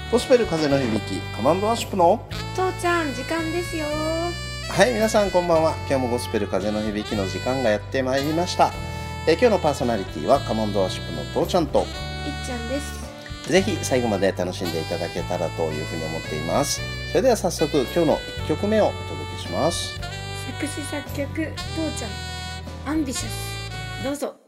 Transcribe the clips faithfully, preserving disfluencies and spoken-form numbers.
ゴスペル風の響きカマンドワーシップの父ちゃん時間ですよ。 はい、皆さんこんばんは。今日もゴスペル風の響きの時間がやってまいりました。え今日のパーソナリティはカマンドワーシップの父ちゃんといっちゃんです。 ぜひ最後まで楽しんでいただけたらというふうに思っています。それでは早速今日のいっきょくめをお届けします。 作詞作曲父ちゃんアンビシャス、どうぞ。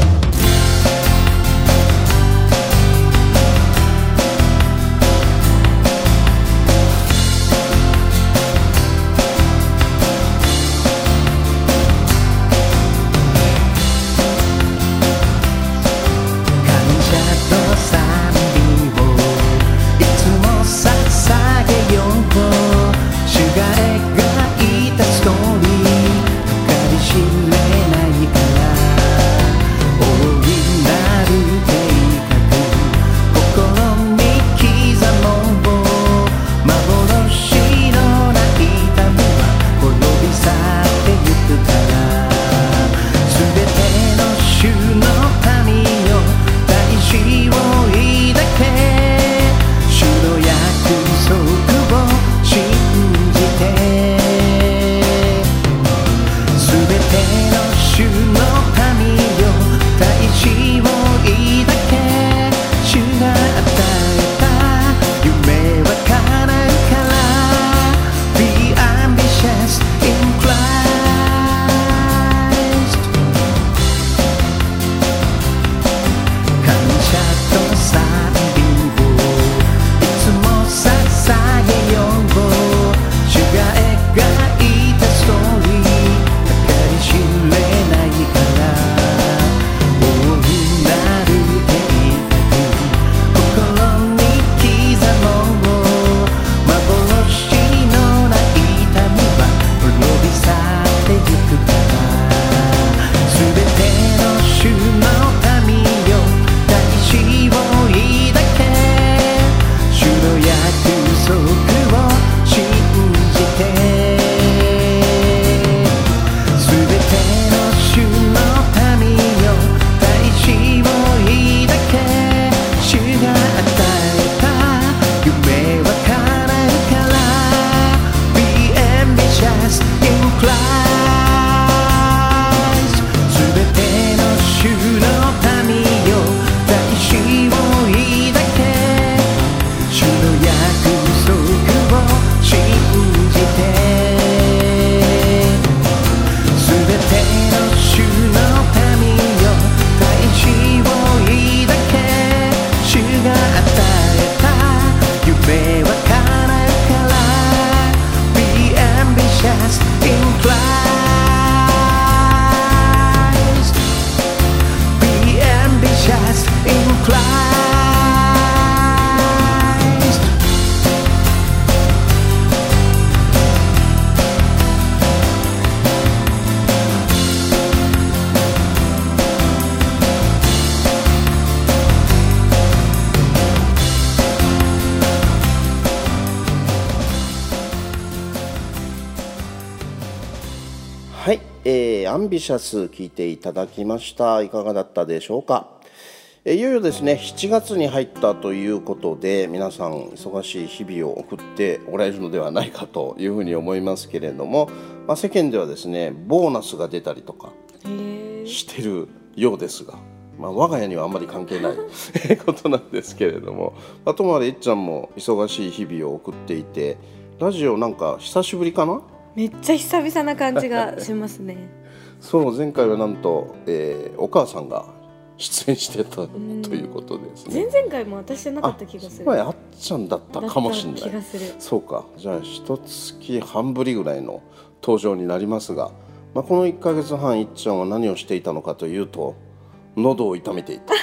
はい、えー、アンビシャス聞いていただきました。いかがだったでしょうか。えー、いよいよですねしちがつに入ったということで、皆さん忙しい日々を送っておられるのではないかというふうに思いますけれども、まあ、世間ではですねボーナスが出たりとかしてるようですが、まあ、我が家にはあんまり関係ないことなんですけれども、あともあれいっちゃんも忙しい日々を送っていて、ラジオなんか久しぶりかな。 めっちゃ久々な感じがしますねそう前回はなんと、えー、お母さんが出演してたということですね。 前々回も私じゃなかった気がする。 あ、あっちゃんだったかもしれない。 気がする。 そうか、じゃあ一月半ぶりぐらいの登場になりますが、まあ、このいっかげつはんいっちゃんは何をしていたのかというと、喉を痛めていた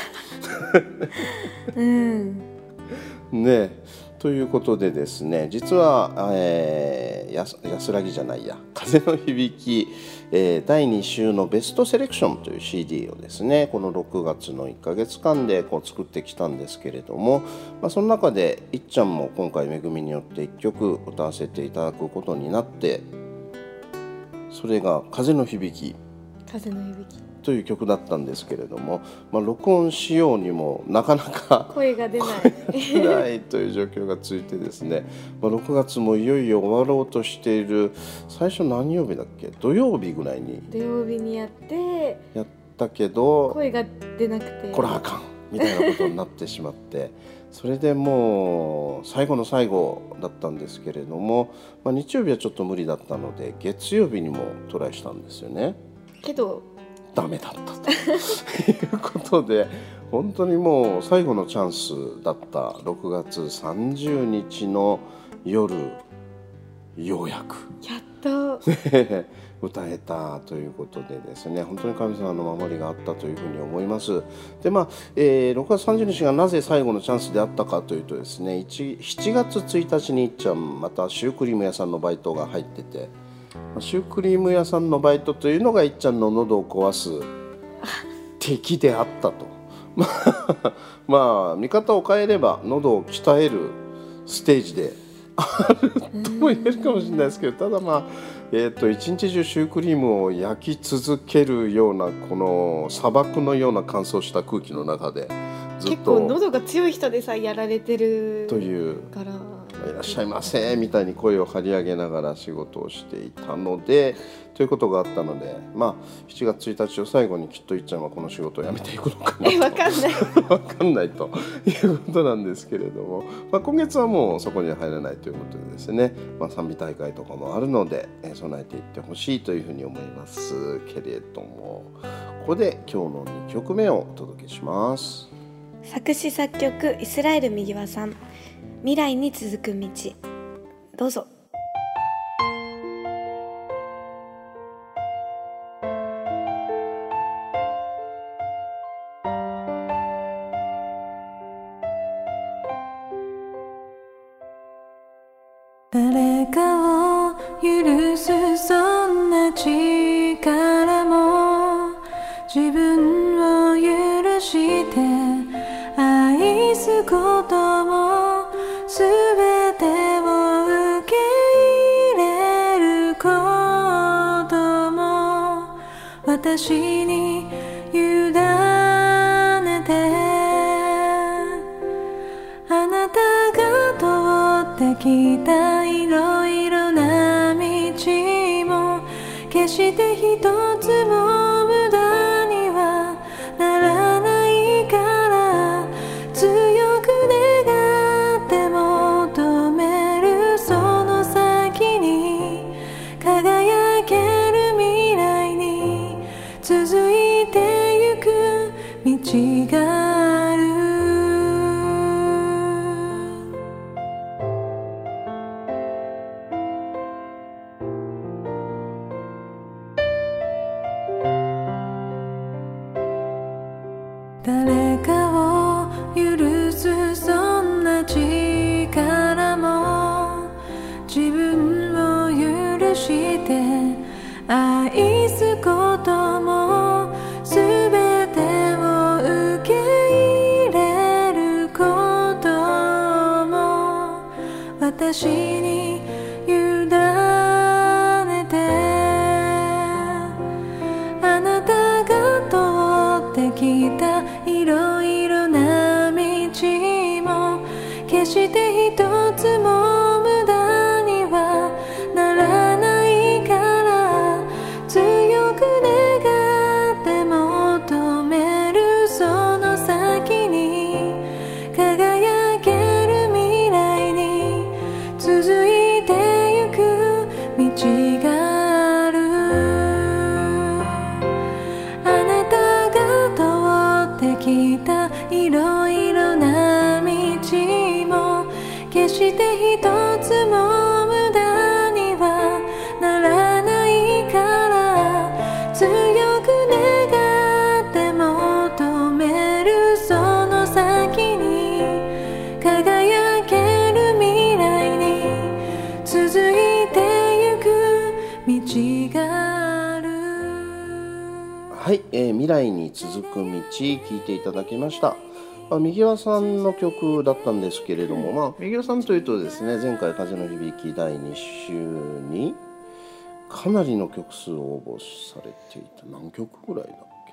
うんねえということでですね、実は、えー、やす安らぎじゃないや風の響き、えー、だいに週のベストセレクションという シーディー をですね、このろくがつのいっかげつかんでこう作ってきたんですけれども、まあ、その中でいっちゃんも今回恵みによっていっきょく歌わせていただくことになって、それが風の響き風の響きという曲だったんですけれども、まあ、録音しようにもなかなか声が出ない出ないという状況が続いてですね、まあ、ろくがつもいよいよ終わろうとしている。最初何曜日だっけ、土曜日ぐらいに土曜日にやってやったけど声が出なくてこれあかんみたいなことになってしまってそれでもう最後の最後だったんですけれども、まあ、日曜日はちょっと無理だったので月曜日にもトライしたんですよね。 けどダメだったということで、本当にもう最後のチャンスだったろくがつさんじゅうにちの夜、ようやくやっと歌えたということでですね、本当に神様の守りがあったというふうに思います。でまあえー、ろくがつさんじゅうにちがなぜ最後のチャンスであったかというとですね、しちがつついたちにいっちゃんまたシュークリーム屋さんのバイトが入ってて、シュークリーム屋さんのバイトというのがいっちゃんの喉を壊す敵であったとまあ見方を変えれば喉を鍛えるステージであるとも言えるかもしれないですけど、ただまあ、えー、と一日中シュークリームを焼き続けるようなこの砂漠のような乾燥した空気の中でずっ結構と喉が強い人でさえやられてるというからいらっしゃいませみたいに声を張り上げながら仕事をしていたのでということがあったので、まあ、しちがつついたちを最後にきっといっちゃんはこの仕事を辞めていくのかなとえわかんないわかんないということなんですけれども、まあ、今月はもうそこには入らないということでですね、まあ、賛美大会とかもあるので、えー、備えていってほしいというふうに思いますけれども、ここで今日のにきょくめをお届けします。 作詞作曲イスラエル右輪さん、未来に続く道。どうぞ。 誰かを許すそんな力も自分を許して愛すこともすべてを受け入れることも私に委ねて、あなたが通ってきたいろいろな道も決して一つも無駄にはならないから、強く願って求めるその先に輝ける未来に続いてゆく道がある。誰かを許すそんな力も自分を許して愛すこともすべてを受け入れることも私に委ねて、あなたが通ってきたいろいろな道も決して一つも無駄にはならないから、強く願って求めるその先に輝ける未来に続いてゆく道がある。あなたが通ってきたいろいろな道も決して一つも無駄にはならないから、強く願って求めるその先に輝ける未来に続いてゆく道がある。 はい、えー、未来に続く道聞いていただきました。まあ、右輪さんの曲だったんですけれども、まあ、右輪さんというとですね、前回風の響きだいに週にかなりの曲数を応募されていた。何曲ぐらいだっけ、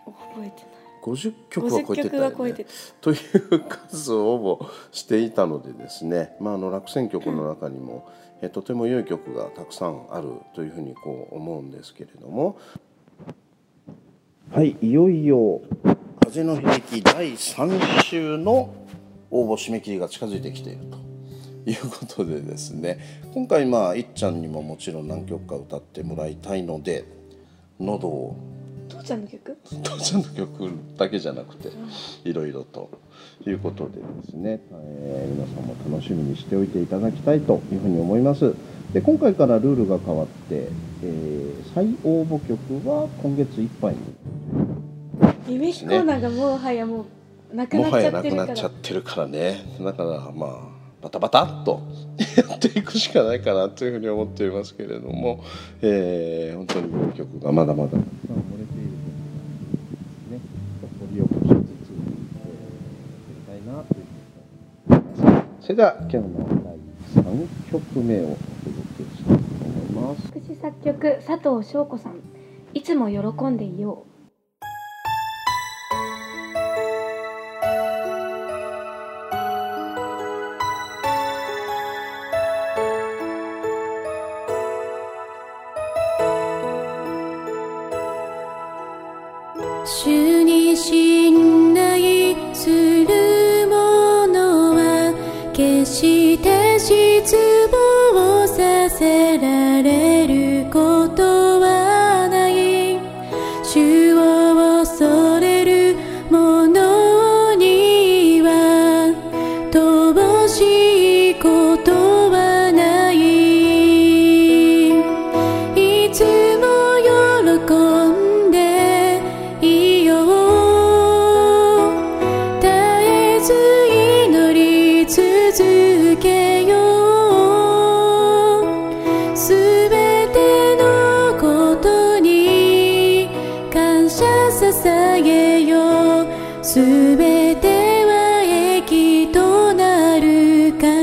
覚えてない。 ごじゅっきょくは超えてたよねごじゅっきょくは超えてたという数を応募していたのでですね、まあ、あの落選曲の中にも、うん、えとても良い曲がたくさんあるというふうにこう思うんですけれども、はい、いよいよ風の響きだいさん週の応募締め切りが近づいてきているということでですね、今回まあいっちゃんにももちろん何曲か歌ってもらいたいので、喉を父ちゃんの曲父ちゃんの曲だけじゃなくていろいろということでですね、えー、皆さんも楽しみにしておいていただきたいというふうに思います。で今回からルールが変わって、えー、再応募曲は今月いっぱいにリメイクコーナーがもはやもうなくなっちゃってるから、もはやなくなっちゃってるからね、だからまあバタバタっとやっていくしかないかなというふうに思っていますけれども、えー、本当にこの曲がまだまだたくさん漏れている曲がね、掘り起こしつつ、えー、やりたいなというふうに思います。それでは今日のだいさんきょくめをお届けしたいと思います。 作詞作曲佐藤翔子さん、いつも喜んでいよう。 主に信頼する者は決して失望させられることはない。主を恐れる者には乏しいことはない。いつも喜んでいよう。絶えず祈り続けよう。すべてのことに感謝捧げよう。すべては益となるから。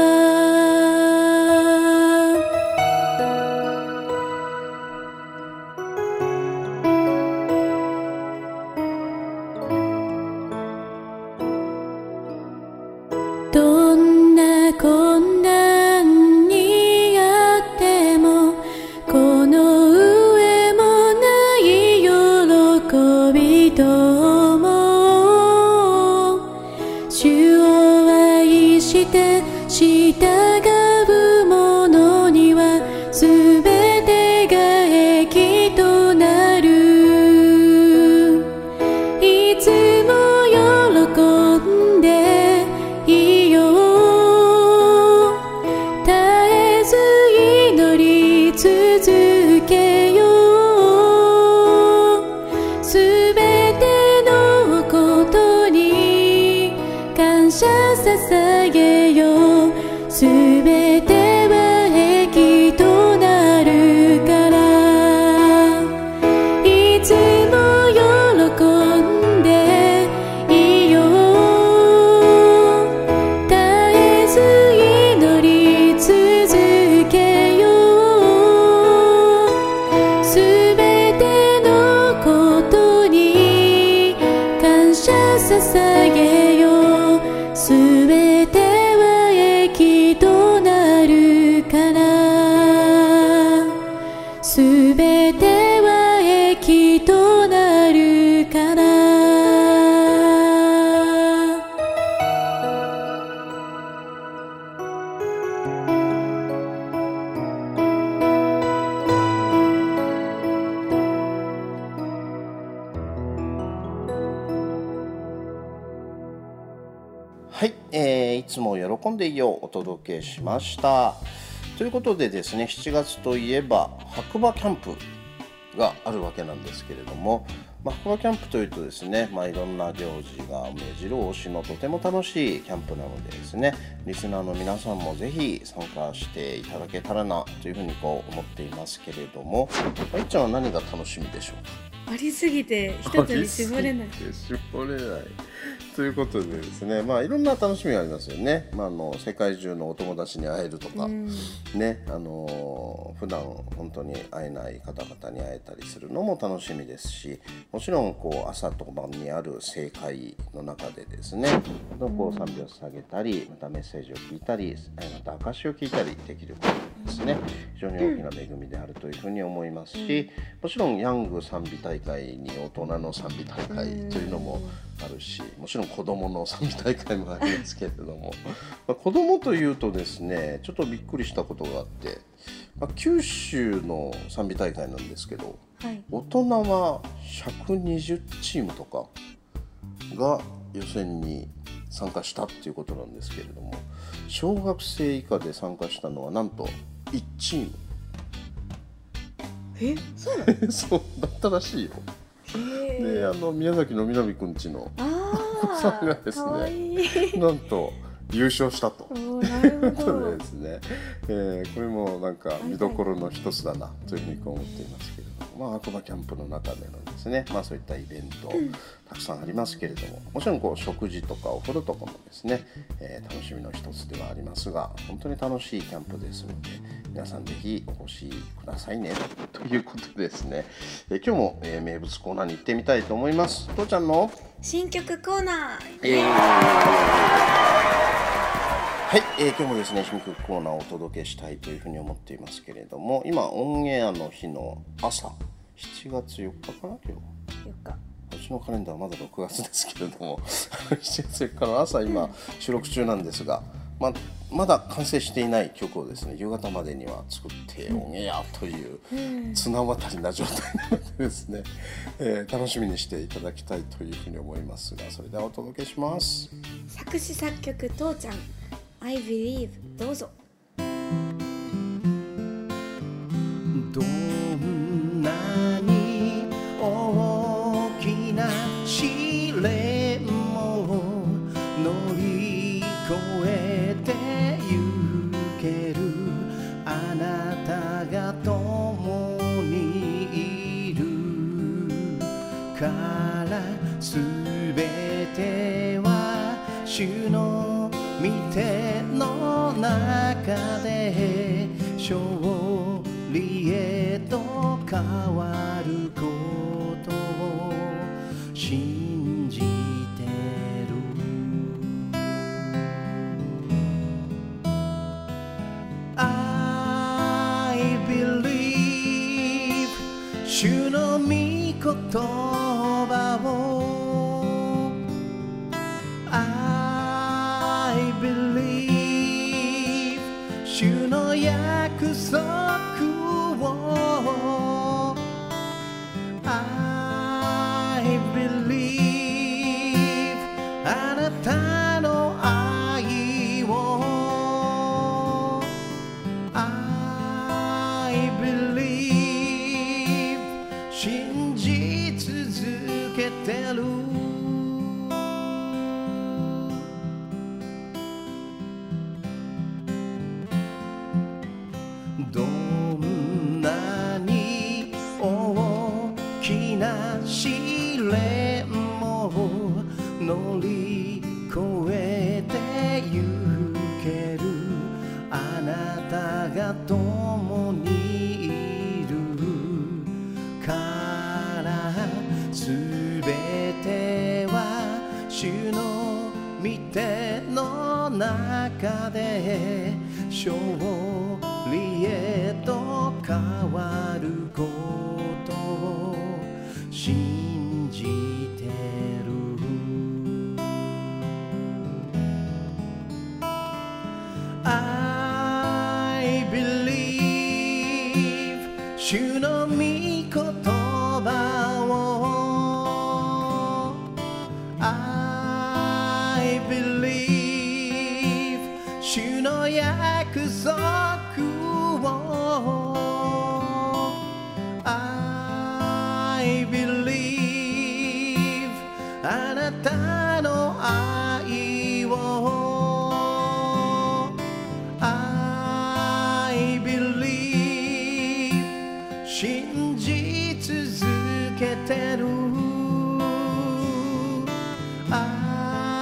どんな困難にあってもこの上もない喜びと思う。主を愛して従う者にはすべてが益となる。いつも喜んでいよう。絶えず祈り続けよう。すべてのことに感謝捧げよう。すべては益となるから。いつも喜んでいよう。絶えず祈り続けよう。すべてのことに感謝捧げよう。すべては益となるから。すべては益となるから。 はい、えーいつも喜んでいようお届けしました。ということでですね、しちがつといえば白馬キャンプがあるわけなんですけれども、まあ、白馬キャンプというとですね、まあ、いろんな行事が目白押しのとても楽しいキャンプなのでですね、リスナーの皆さんもぜひ参加していただけたらなというふうにこう思っていますけれども、あいちゃんは何が楽しみでしょうか？ ありすぎて一つに絞れない。 絞れない。 ということでですね、まあいろんな楽しみがありますよね。まあ、あの世界中のお友達に会えるとか、うん、ね、あの普段本当に会えない方々に会えたりするのも楽しみですし、もちろんこう朝と晩にある正解の中でですね、こう賛美を捧げたり、またメッセージを聞いたり、また証を聞いたりできることですね、非常に大きな恵みであるというふうに思いますし、もちろんヤング賛美大会に大人の賛美大会というのもあるし、もちろん子どもの賛美大会もありますけれどもまあ子どもというとですね、ちょっとびっくりしたことがあって、まあ、九州の賛美大会なんですけど、はい、大人はひゃくにじゅうチームとかが予選に参加したっていうことなんですけれども、小学生以下で参加したのはなんといちチーム。 え、そうなの？ そうだったらしいよ。で、あの宮崎のみなみくんちのお子さんがですね、なんと優勝したということでですね、えー、これもなんか見どころの一つだなというふうに思っていますけれども、まあ、白馬キャンプの中でのですね、まあ、そういったイベントたくさんありますけれども、もちろんこう食事とかお風呂とかもですね、えー、楽しみの一つではありますが、本当に楽しいキャンプですので、皆さんぜひお越しくださいねということでですね、えー、今日も、えー、名物コーナーに行ってみたいと思います。父ちゃんの新曲コーナー、 えーはい、えー、今日もですね新曲コーナーをお届けしたいというふうに思っていますけれども、今オンエアの日の朝しちがつよっかかな、今日よっか、 私のカレンダーはまだろくがつですけれどもしちがつよっかの朝今収録中なんですが、ままだ完成していない曲をですね夕方までには作ってオンエアという綱渡りな状態なのでですね、えー、楽しみにしていただきたいというふうに思いますが、それではお届けします。 作詞作曲父ちゃんI believe どうぞ。 どんなに大きな試練も乗り越えてゆける、あなたが共にいるからすべては主の御手の中で勝利へと変わることを信じてる。I believe 主の御言葉をI believe 主の約束を I believe あなたの愛を I believe 信じ続けてる。どんなに大きな試練も乗り越えてゆける、あなたが共にいるからすべては主の御手の中で勝利へと変わることを信じてる。 I believe 主の御言葉を I believe 主の約束I believe あなたの愛を I believe 信じ続けてる I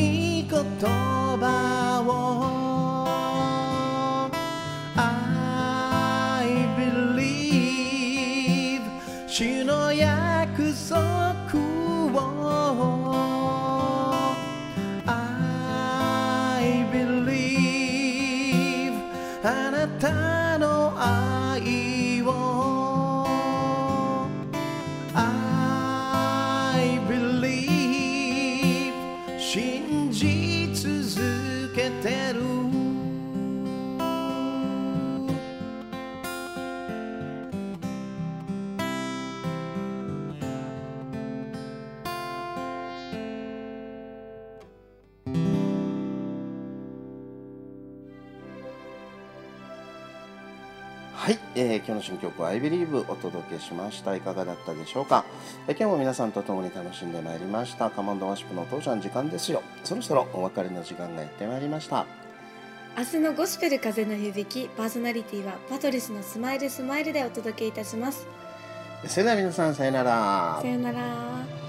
言葉を I believe 主の約束を I believe あなたの愛を I believe 信じ続けてるはい、えー、今日の新曲 I Believe お届けしました。いかがだったでしょうか。えー、今日も皆さんと共に楽しんでまいりましたカモンドワーシップのお父ちゃん時間ですよ。そろそろお別れの時間がやってまいりました。 明日のゴスペル風の響き、パーソナリティはパトリスのスマイルスマイルでお届けいたします。 それでは皆さんさよなら。 さよなら。